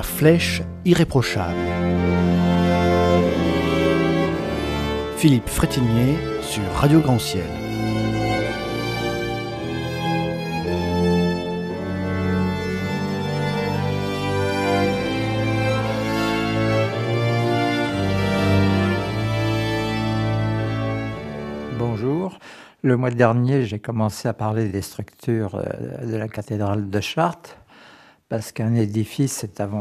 flèche irréprochable. Philippe Frétinier sur Radio Grand Ciel. Bonjour. Le mois dernier, j'ai commencé à parler des structures de la cathédrale de Chartres, parce qu'un édifice,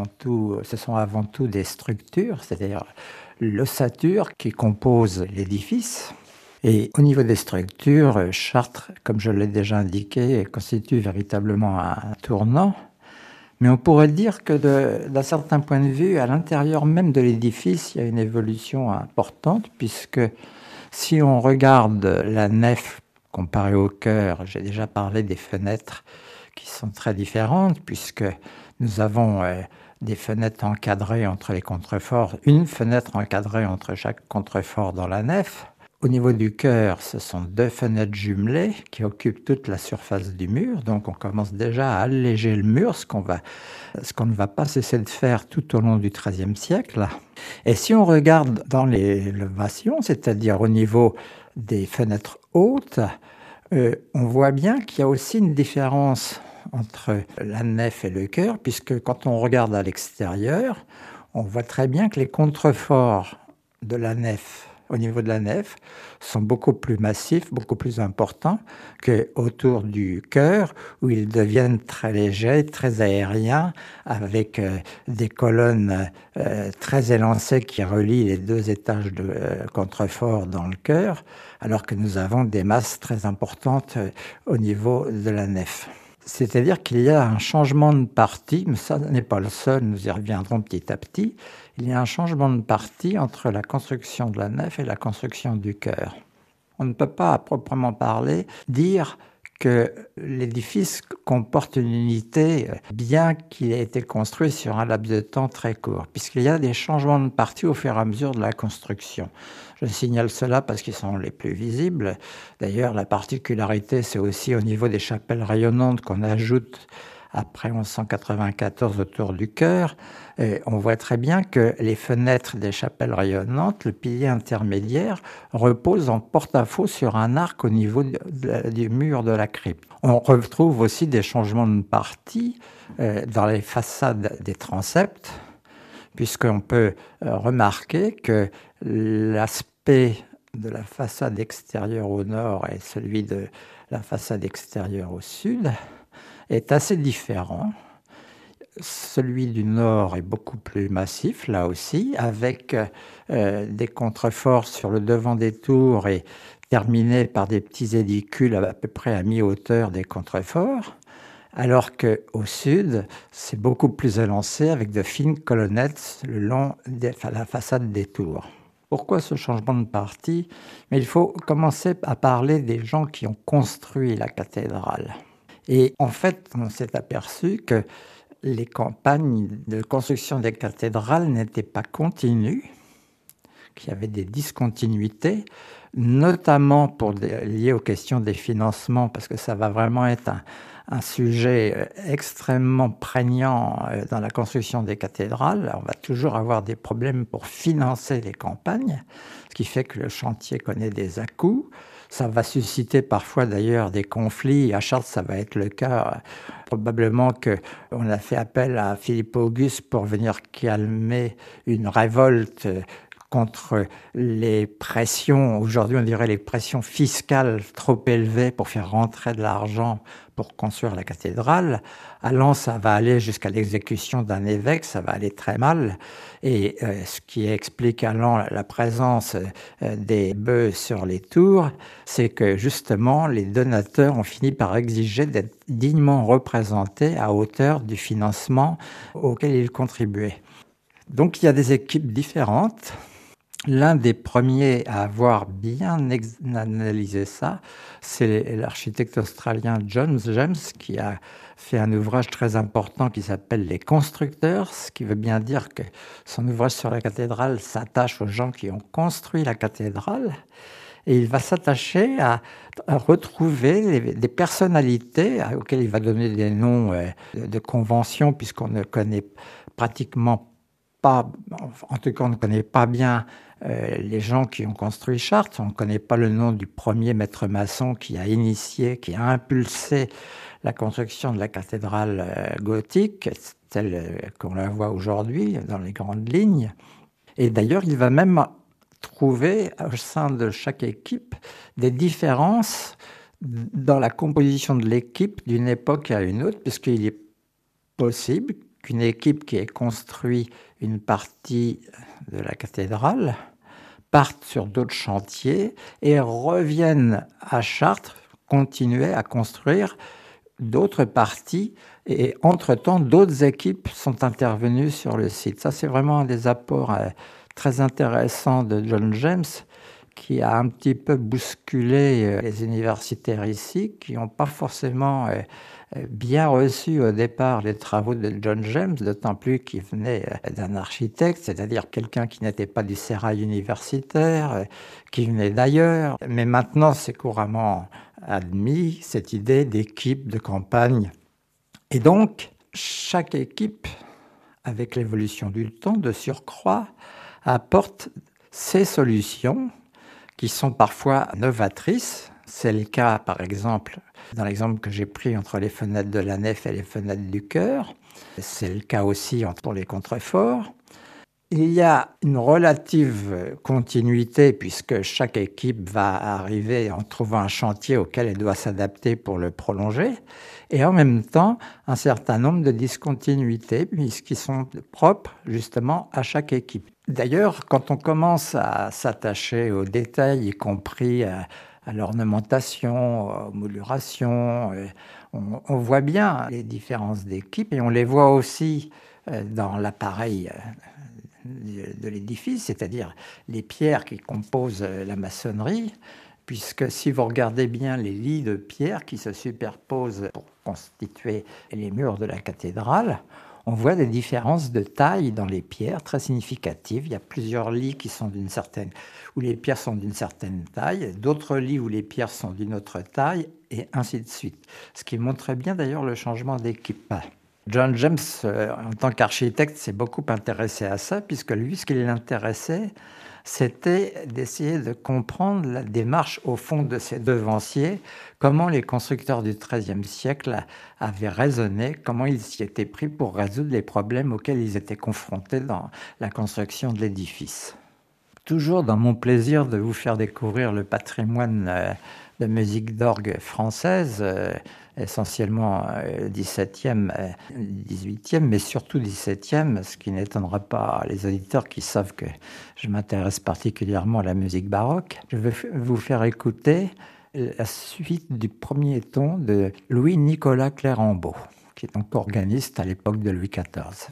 ce sont avant tout des structures, c'est-à-dire l'ossature qui compose l'édifice. Et au niveau des structures, Chartres, comme je l'ai déjà indiqué, constitue véritablement un tournant. Mais on pourrait dire que d'un certain point de vue, à l'intérieur même de l'édifice, il y a une évolution importante, puisque si on regarde la nef comparée au chœur, j'ai déjà parlé des fenêtres qui sont très différentes, puisque nous avons des fenêtres encadrées entre les contreforts, une fenêtre encadrée entre chaque contrefort dans la nef. Au niveau du chœur, ce sont deux fenêtres jumelées qui occupent toute la surface du mur, donc on commence déjà à alléger le mur, ce qu'on ne va pas cesser de faire tout au long du XIIIe siècle. Et si on regarde dans les élévations, c'est-à-dire au niveau des fenêtres hautes, on voit bien qu'il y a aussi une différence entre la nef et le chœur, puisque quand on regarde à l'extérieur, on voit très bien que les contreforts de la nef, au niveau de la nef, sont beaucoup plus massifs, beaucoup plus importants qu'autour du chœur, où ils deviennent très légers, très aériens, avec des colonnes très élancées qui relient les deux étages de contrefort dans le chœur, alors que nous avons des masses très importantes au niveau de la nef. C'est-à-dire qu'il y a un changement de partie, mais ça n'est pas le seul, nous y reviendrons petit à petit. Il y a un changement de partie entre la construction de la nef et la construction du chœur. On ne peut pas, à proprement parler, dire que l'édifice comporte une unité, bien qu'il ait été construit sur un laps de temps très court, puisqu'il y a des changements de partie au fur et à mesure de la construction. Je signale cela parce qu'ils sont les plus visibles. D'ailleurs, la particularité, c'est aussi au niveau des chapelles rayonnantes qu'on ajoute après 1194 autour du chœur. Et on voit très bien que les fenêtres des chapelles rayonnantes, le pilier intermédiaire, repose en porte-à-faux sur un arc au niveau du mur de la crypte. On retrouve aussi des changements de partie dans les façades des transepts, puisqu'on peut remarquer que l'aspect de la façade extérieure au nord et celui de la façade extérieure au sud est assez différent. Celui du nord est beaucoup plus massif, là aussi, avec des contreforts sur le devant des tours et terminés par des petits édicules à peu près à mi-hauteur des contreforts, alors qu'au sud, c'est beaucoup plus élancé avec de fines colonnettes le long de la façade des tours. Pourquoi ce changement de partie ? Mais il faut commencer à parler des gens qui ont construit la cathédrale. Et en fait, on s'est aperçu que les campagnes de construction des cathédrales n'étaient pas continues, qu'il y avait des discontinuités, notamment liées aux questions des financements, parce que ça va vraiment être un sujet extrêmement prégnant dans la construction des cathédrales. On va toujours avoir des problèmes pour financer les campagnes, ce qui fait que le chantier connaît des à-coups. Ça va susciter parfois d'ailleurs des conflits. À Chartres, ça va être le cas. Probablement qu'on a fait appel à Philippe Auguste pour venir calmer une révolte contre les pressions, aujourd'hui on dirait les pressions fiscales trop élevées pour faire rentrer de l'argent pour construire la cathédrale. À Lens, ça va aller jusqu'à l'exécution d'un évêque, ça va aller très mal. Et ce qui explique à Lens la présence des bœufs sur les tours, c'est que justement les donateurs ont fini par exiger d'être dignement représentés à hauteur du financement auquel ils contribuaient. Donc il y a des équipes différentes. L'un des premiers à avoir bien analysé ça, c'est l'architecte australien John James, qui a fait un ouvrage très important qui s'appelle « Les constructeurs », ce qui veut bien dire que son ouvrage sur la cathédrale s'attache aux gens qui ont construit la cathédrale. et il va s'attacher à retrouver des personnalités auxquelles il va donner des noms de convention, puisqu'on ne connaît pratiquement pas, en tout cas on ne connaît pas bien les gens qui ont construit Chartres. On ne connaît pas le nom du premier maître maçon qui a initié, qui a impulsé la construction de la cathédrale gothique, telle qu'on la voit aujourd'hui dans les grandes lignes. Et d'ailleurs, il va même trouver au sein de chaque équipe des différences dans la composition de l'équipe d'une époque à une autre, puisqu'il est possible qu'une équipe qui ait construit une partie de la cathédrale partent sur d'autres chantiers et reviennent à Chartres, continuer à construire d'autres parties. Et entre-temps, d'autres équipes sont intervenues sur le site. Ça, c'est vraiment un des apports très intéressants de John James, qui a un petit peu bousculé les universitaires ici, qui n'ont pas forcément bien reçu au départ les travaux de John James, d'autant plus qu'il venait d'un architecte, c'est-à-dire quelqu'un qui n'était pas du sérail universitaire, qui venait d'ailleurs. Mais maintenant, c'est couramment admis, cette idée d'équipe de campagne. Et donc, chaque équipe, avec l'évolution du temps, de surcroît, apporte ses solutions qui sont parfois novatrices. C'est le cas, par exemple, dans l'exemple que j'ai pris entre les fenêtres de la nef et les fenêtres du chœur. C'est le cas aussi pour les contreforts. Il y a une relative continuité puisque chaque équipe va arriver en trouvant un chantier auquel elle doit s'adapter pour le prolonger. Et en même temps, un certain nombre de discontinuités puisqu'ils sont propres justement à chaque équipe. D'ailleurs, quand on commence à s'attacher aux détails, y compris à l'ornementation, aux moulurations, on voit bien les différences d'équipes et on les voit aussi dans l'appareil de l'édifice, c'est-à-dire les pierres qui composent la maçonnerie, puisque si vous regardez bien les lits de pierre qui se superposent pour constituer les murs de la cathédrale, on voit des différences de taille dans les pierres très significatives. Il y a plusieurs lits où les pierres sont d'une certaine taille, d'autres lits où les pierres sont d'une autre taille, et ainsi de suite. Ce qui montre bien d'ailleurs le changement d'équipe. John James, en tant qu'architecte, s'est beaucoup intéressé à ça, puisque lui, ce qui l'intéressait, c'était d'essayer de comprendre la démarche au fond de ses devanciers, comment les constructeurs du XIIIe siècle avaient raisonné, comment ils s'y étaient pris pour résoudre les problèmes auxquels ils étaient confrontés dans la construction de l'édifice. Toujours dans mon plaisir de vous faire découvrir le patrimoine de musique d'orgue française, essentiellement 17e, 18e, mais surtout 17e, ce qui n'étonnera pas les auditeurs qui savent que je m'intéresse particulièrement à la musique baroque. Je vais vous faire écouter la suite du premier ton de Louis-Nicolas Clérambault, qui est donc organiste à l'époque de Louis XIV.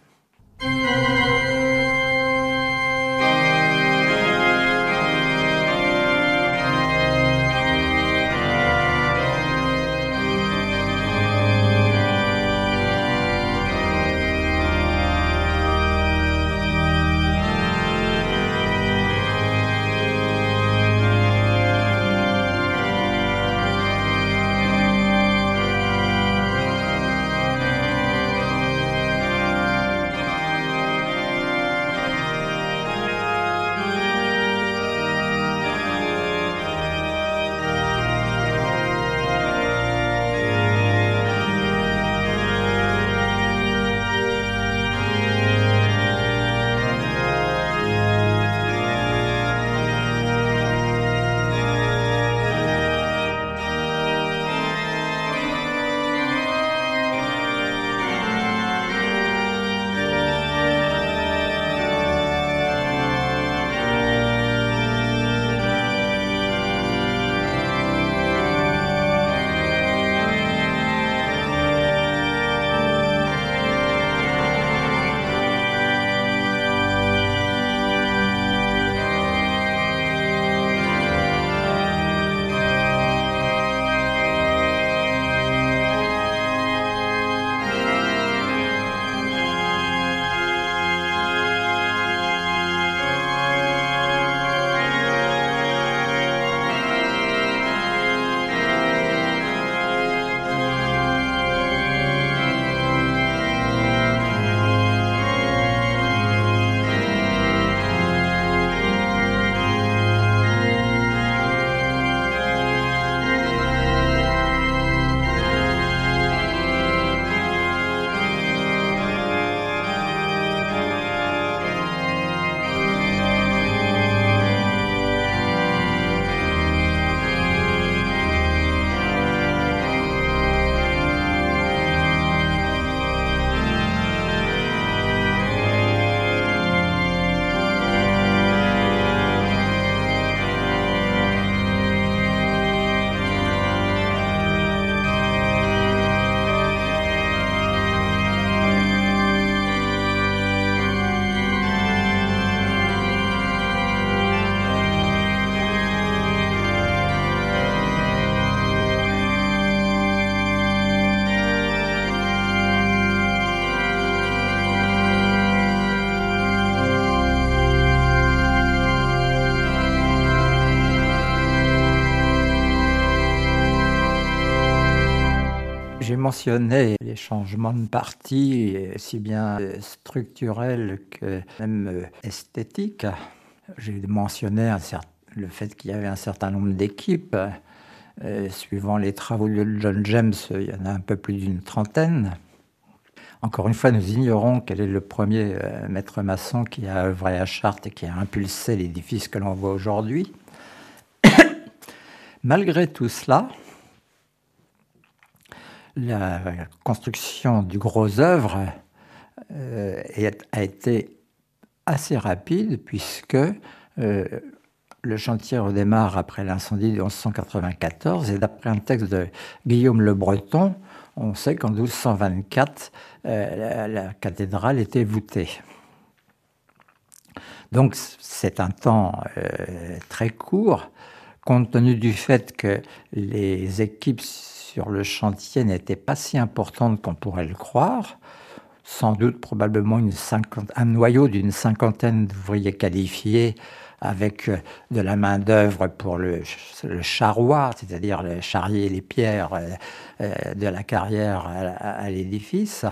J'ai mentionné les changements de partie, aussi bien structurels que même esthétiques. J'ai mentionné le fait qu'il y avait un certain nombre d'équipes. Suivant les travaux de John James, il y en a un peu plus d'une trentaine. Encore une fois, nous ignorons quel est le premier maître maçon qui a œuvré à Chartres et qui a impulsé l'édifice que l'on voit aujourd'hui. Malgré tout cela, la construction du gros œuvre a été assez rapide puisque le chantier redémarre après l'incendie de 1194 et d'après un texte de Guillaume le Breton, on sait qu'en 1224, la cathédrale était voûtée. Donc c'est un temps très court, compte tenu du fait que les équipes sur le chantier n'étaient pas si importantes qu'on pourrait le croire. Sans doute probablement un noyau d'une cinquantaine d'ouvriers qualifiés avec de la main-d'œuvre pour le charroi, c'est-à-dire charrier les pierres de la carrière à l'édifice.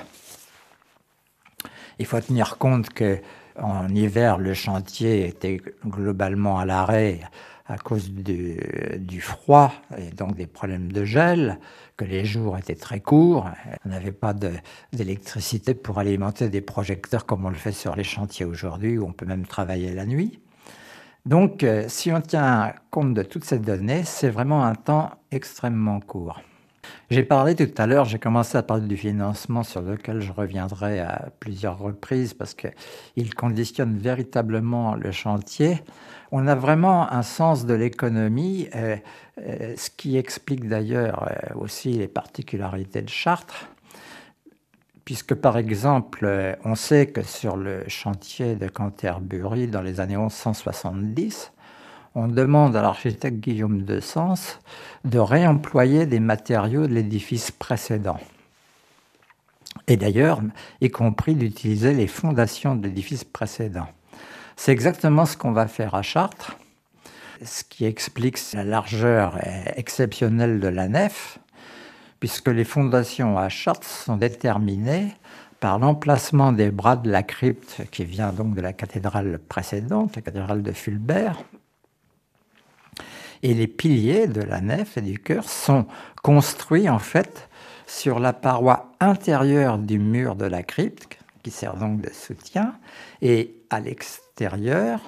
Il faut tenir compte qu'en hiver, le chantier était globalement à l'arrêt à cause du froid et donc des problèmes de gel, que les jours étaient très courts. On n'avait pas d'électricité pour alimenter des projecteurs comme on le fait sur les chantiers aujourd'hui, où on peut même travailler la nuit. Donc, si on tient compte de toutes ces données, c'est vraiment un temps extrêmement court. J'ai parlé tout à l'heure, j'ai commencé à parler du financement sur lequel je reviendrai à plusieurs reprises parce qu'il conditionne véritablement le chantier. On a vraiment un sens de l'économie, ce qui explique d'ailleurs aussi les particularités de Chartres, puisque par exemple, on sait que sur le chantier de Canterbury dans les années 1170, on demande à l'architecte Guillaume de Sens de réemployer des matériaux de l'édifice précédent. Et d'ailleurs, y compris d'utiliser les fondations de l'édifice précédent. C'est exactement ce qu'on va faire à Chartres, ce qui explique la largeur exceptionnelle de la nef, puisque les fondations à Chartres sont déterminées par l'emplacement des bras de la crypte qui vient donc de la cathédrale précédente, la cathédrale de Fulbert. Et les piliers de la nef et du chœur sont construits en fait sur la paroi intérieure du mur de la crypte, qui sert donc de soutien, et à l'extérieur,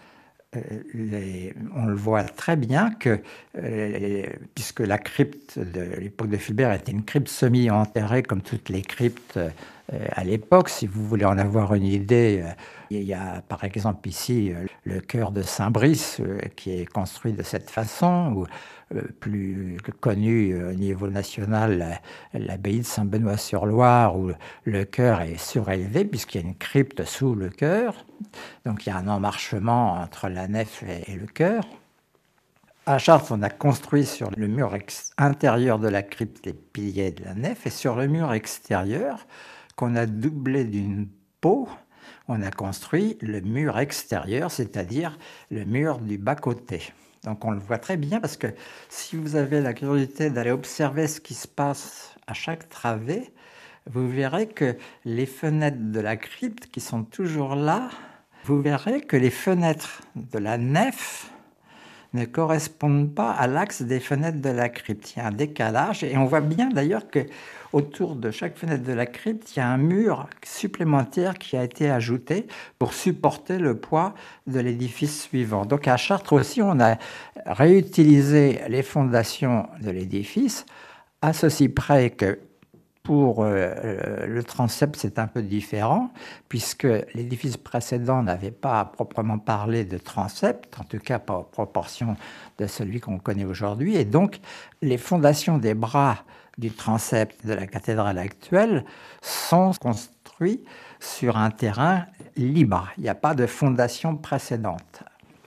on le voit très bien que, puisque la crypte de l'époque de Fulbert était une crypte semi-enterrée comme toutes les cryptes à l'époque, si vous voulez en avoir une idée, il y a par exemple ici le chœur de Saint-Brice qui est construit de cette façon, ou plus connu au niveau national, l'abbaye de Saint-Benoît-sur-Loire, où le chœur est surélevé puisqu'il y a une crypte sous le chœur. Donc il y a un emmarchement entre la nef et le chœur. À Chartres, on a construit sur le mur intérieur de la crypte les piliers de la nef, et sur le mur extérieur, qu'on a doublé d'une peau, on a construit le mur extérieur, c'est-à-dire le mur du bas-côté. Donc on le voit très bien parce que si vous avez la curiosité d'aller observer ce qui se passe à chaque travée, vous verrez que les fenêtres de la crypte qui sont toujours là, vous verrez que les fenêtres de la nef ne correspondent pas à l'axe des fenêtres de la crypte. Il y a un décalage et on voit bien d'ailleurs que autour de chaque fenêtre de la crypte, il y a un mur supplémentaire qui a été ajouté pour supporter le poids de l'édifice suivant. Donc à Chartres aussi, on a réutilisé les fondations de l'édifice, à ceci près que pour le transept, c'est un peu différent, puisque l'édifice précédent n'avait pas à proprement parler de transept, en tout cas pas en proportion de celui qu'on connaît aujourd'hui. Et donc, les fondations des bras du transept de la cathédrale actuelle sont construites sur un terrain libre. Il n'y a pas de fondation précédente.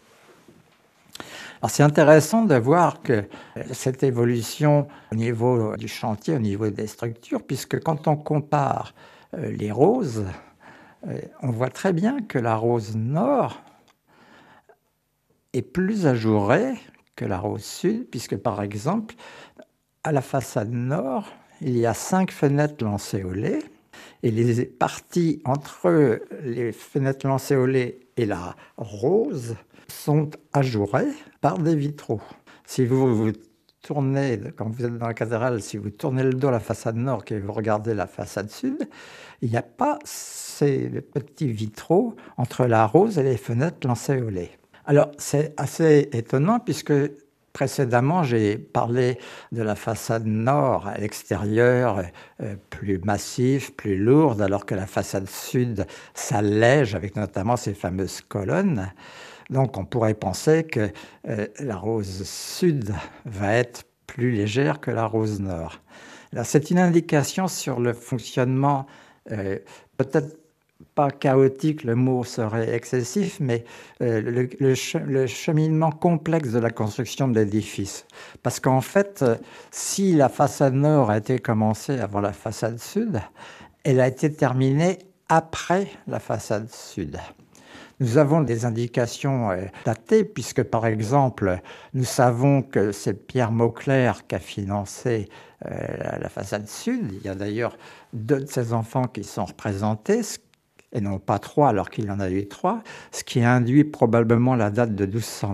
Alors c'est intéressant de voir que cette évolution au niveau du chantier, au niveau des structures, puisque quand on compare les roses, on voit très bien que la rose nord est plus ajourée que la rose sud, puisque par exemple, à la façade nord, il y a 5 fenêtres lancéolées et les parties entre les fenêtres lancéolées et la rose sont ajourées par des vitraux. Si vous tournez, quand vous êtes dans la cathédrale, si vous tournez le dos à la façade nord et vous regardez la façade sud, il n'y a pas ces petits vitraux entre la rose et les fenêtres lancéolées. Alors, c'est assez étonnant puisque précédemment, j'ai parlé de la façade nord à l'extérieur, plus massive, plus lourde, alors que la façade sud s'allège avec notamment ces fameuses colonnes. Donc, on pourrait penser que la rose sud va être plus légère que la rose nord. Alors, c'est une indication sur le fonctionnement, peut-être pas chaotique, le mot serait excessif, mais le cheminement complexe de la construction de l'édifice. Parce qu'en fait, si la façade nord a été commencée avant la façade sud, elle a été terminée après la façade sud. Nous avons des indications datées, puisque par exemple, nous savons que c'est Pierre Mauclerc qui a financé la façade sud. Il y a d'ailleurs 2 de ses enfants qui sont représentés, et non pas 3 alors qu'il en a eu 3, ce qui induit probablement la date de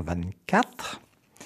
1224.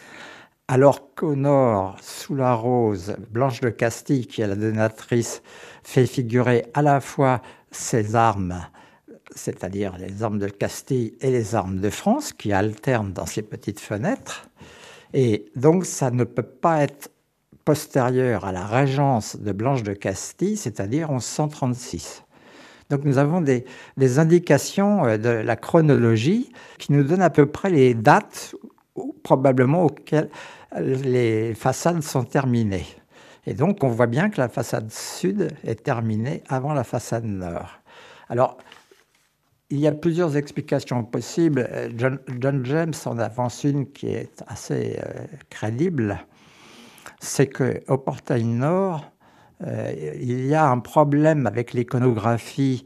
Alors qu'au nord, sous la rose, Blanche de Castille, qui est la donatrice, fait figurer à la fois ses armes, c'est-à-dire les armes de Castille et les armes de France, qui alternent dans ces petites fenêtres. Et donc ça ne peut pas être postérieur à la régence de Blanche de Castille, c'est-à-dire 1136. Donc nous avons des indications de la chronologie qui nous donnent à peu près les dates probablement auxquelles les façades sont terminées. Et donc on voit bien que la façade sud est terminée avant la façade nord. Alors, il y a plusieurs explications possibles. John James en avance une qui est assez crédible. C'est qu'au portail nord, il y a un problème avec l'iconographie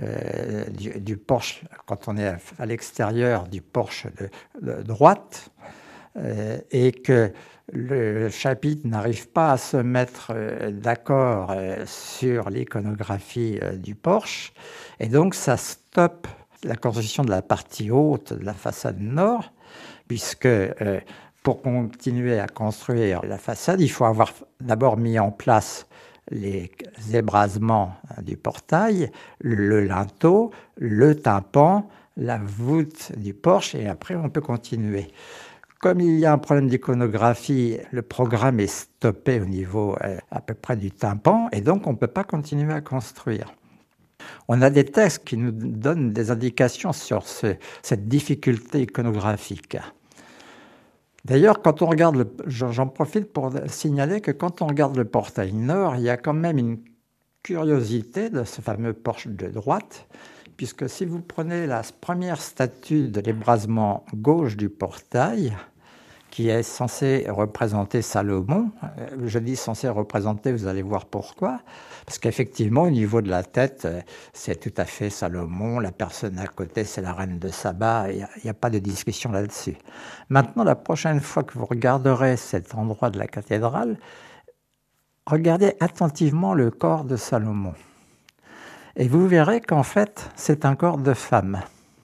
du porche quand on est à l'extérieur du porche de droite et que le chapitre n'arrive pas à se mettre d'accord sur l'iconographie du porche et donc ça stoppe la construction de la partie haute de la façade nord puisque pour continuer à construire la façade, il faut avoir d'abord mis en place les ébrasements du portail, le linteau, le tympan, la voûte du porche, et après on peut continuer. Comme il y a un problème d'iconographie, le programme est stoppé au niveau à peu près du tympan, et donc on ne peut pas continuer à construire. On a des textes qui nous donnent des indications sur cette difficulté iconographique. D'ailleurs, quand on regarde, j'en profite pour signaler que quand on regarde le portail nord, il y a quand même une curiosité de ce fameux porche de droite, puisque si vous prenez la première statue de l'ébrasement gauche du portail, qui est censée représenter Salomon, je dis censée représenter, vous allez voir pourquoi, parce qu'effectivement, au niveau de la tête, c'est tout à fait Salomon, la personne à côté, c'est la reine de Saba, il n'y a pas de discussion là-dessus. Maintenant, la prochaine fois que vous regarderez cet endroit de la cathédrale, regardez attentivement le corps de Salomon. Et vous verrez qu'en fait, c'est un corps de femme.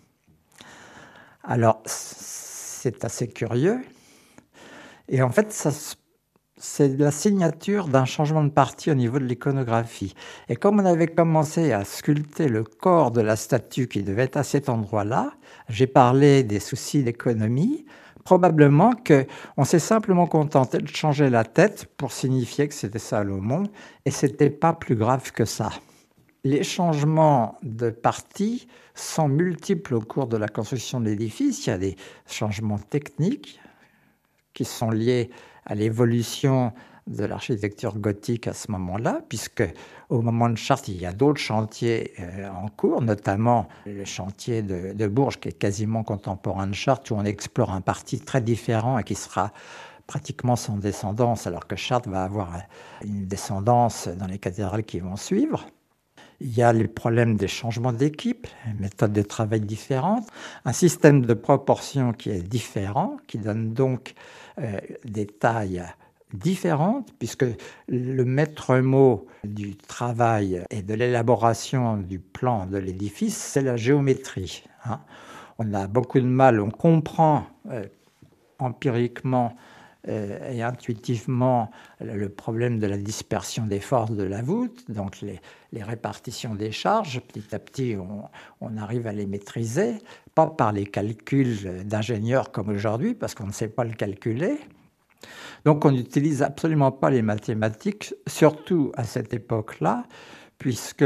Alors, c'est assez curieux. Et en fait, c'est la signature d'un changement de partie au niveau de l'iconographie. Et comme on avait commencé à sculpter le corps de la statue qui devait être à cet endroit-là, j'ai parlé des soucis d'économie. Probablement qu'on s'est simplement contenté de changer la tête pour signifier que c'était Salomon, et ce n'était pas plus grave que ça. Les changements de partie sont multiples au cours de la construction de l'édifice. Il y a des changements techniques qui sont liés à l'évolution de l'architecture gothique à ce moment-là, puisque au moment de Chartres, il y a d'autres chantiers en cours, notamment le chantier de Bourges, qui est quasiment contemporain de Chartres, où on explore un parti très différent et qui sera pratiquement sans descendance, alors que Chartres va avoir une descendance dans les cathédrales qui vont suivre. Il y a les problèmes des changements d'équipe, méthodes de travail différentes, un système de proportion qui est différent, qui donne donc des tailles différente, puisque le maître mot du travail et de l'élaboration du plan de l'édifice, c'est la géométrie. On a beaucoup de mal, on comprend empiriquement et intuitivement le problème de la dispersion des forces de la voûte, donc les répartitions des charges. Petit à petit, on arrive à les maîtriser, pas par les calculs d'ingénieurs comme aujourd'hui, parce qu'on ne sait pas le calculer. Donc on n'utilise absolument pas les mathématiques, surtout à cette époque-là, puisque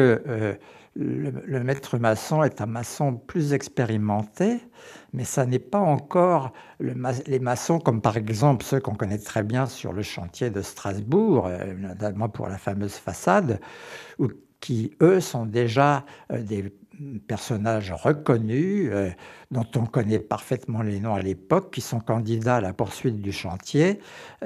le maître maçon est un maçon plus expérimenté, mais ça n'est pas encore les maçons comme par exemple ceux qu'on connaît très bien sur le chantier de Strasbourg, notamment pour la fameuse façade, qui, eux, sont déjà des personnages reconnus, dont on connaît parfaitement les noms à l'époque, qui sont candidats à la poursuite du chantier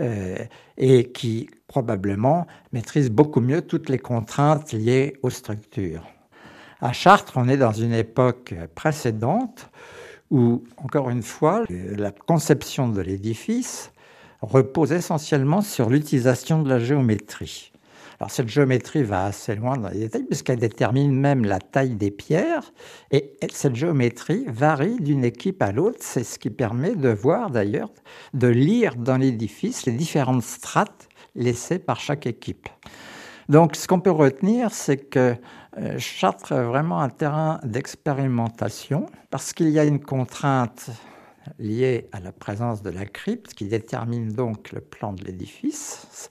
et qui, probablement, maîtrisent beaucoup mieux toutes les contraintes liées aux structures. À Chartres, on est dans une époque précédente où, encore une fois, la conception de l'édifice repose essentiellement sur l'utilisation de la géométrie. Alors cette géométrie va assez loin dans les détails puisqu'elle détermine même la taille des pierres et cette géométrie varie d'une équipe à l'autre. C'est ce qui permet de voir d'ailleurs, de lire dans l'édifice les différentes strates laissées par chaque équipe. Donc ce qu'on peut retenir, c'est que Chartres est vraiment un terrain d'expérimentation parce qu'il y a une contrainte liée à la présence de la crypte qui détermine donc le plan de l'édifice,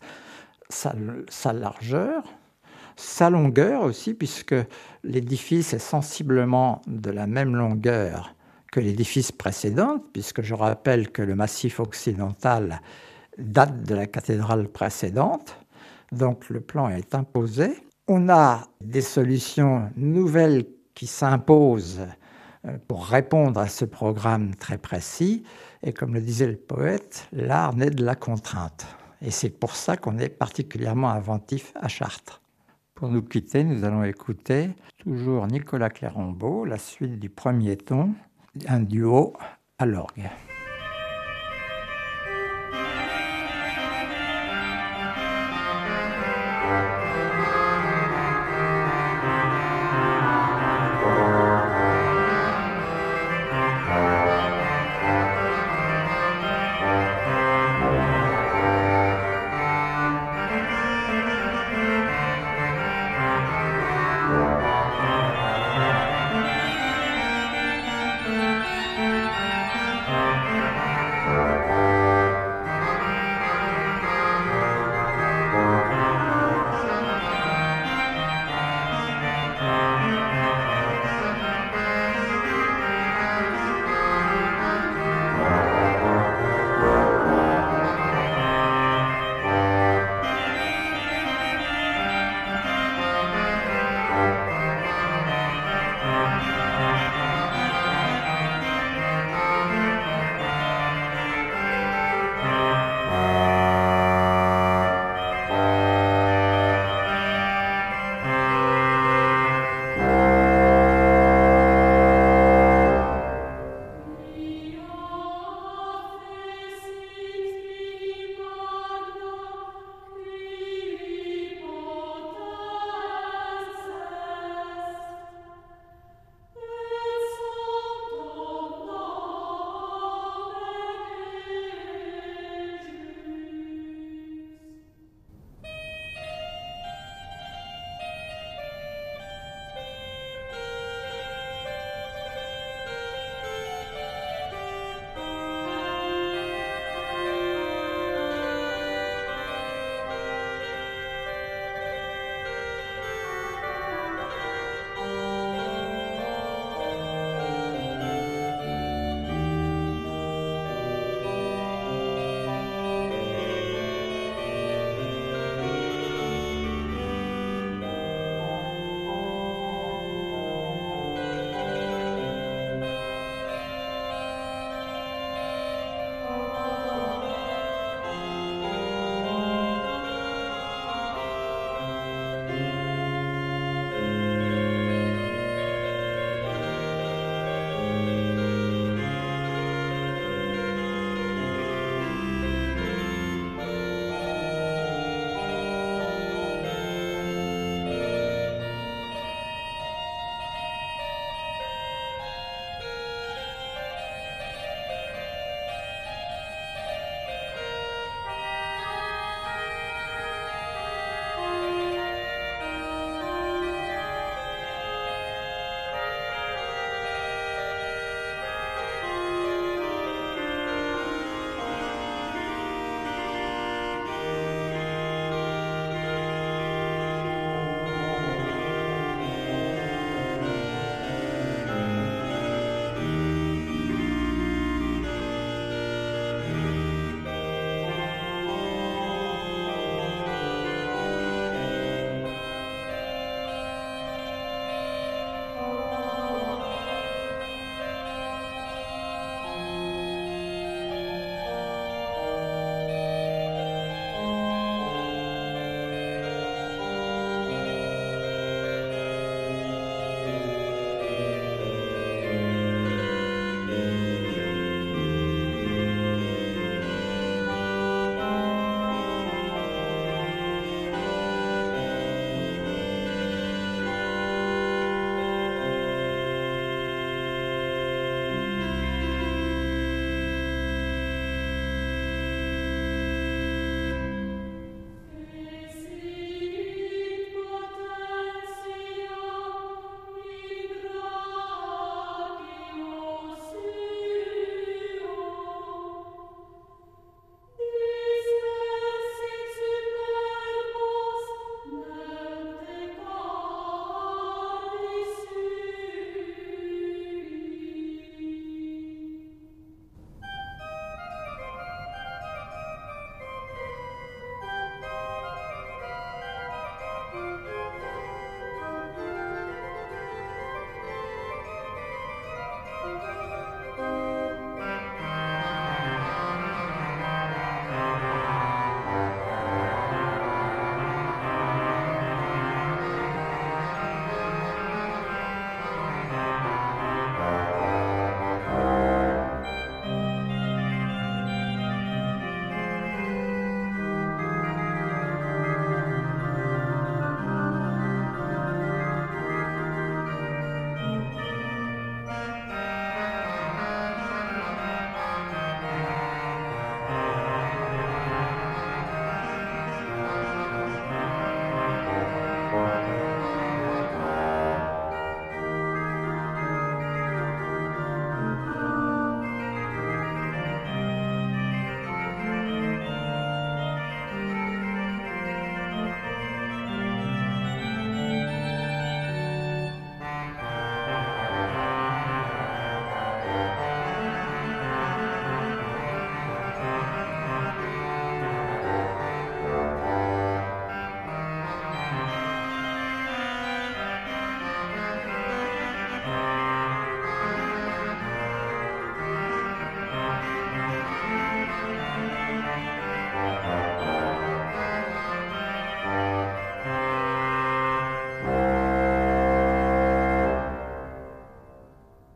sa largeur, sa longueur aussi, puisque l'édifice est sensiblement de la même longueur que l'édifice précédent, puisque je rappelle que le massif occidental date de la cathédrale précédente, donc le plan est imposé. On a des solutions nouvelles qui s'imposent pour répondre à ce programme très précis, et comme le disait le poète, l'art naît de la contrainte. Et c'est pour ça qu'on est particulièrement inventif à Chartres. Pour nous quitter, nous allons écouter toujours Nicolas Clérambault, la suite du premier ton, un duo à l'orgue.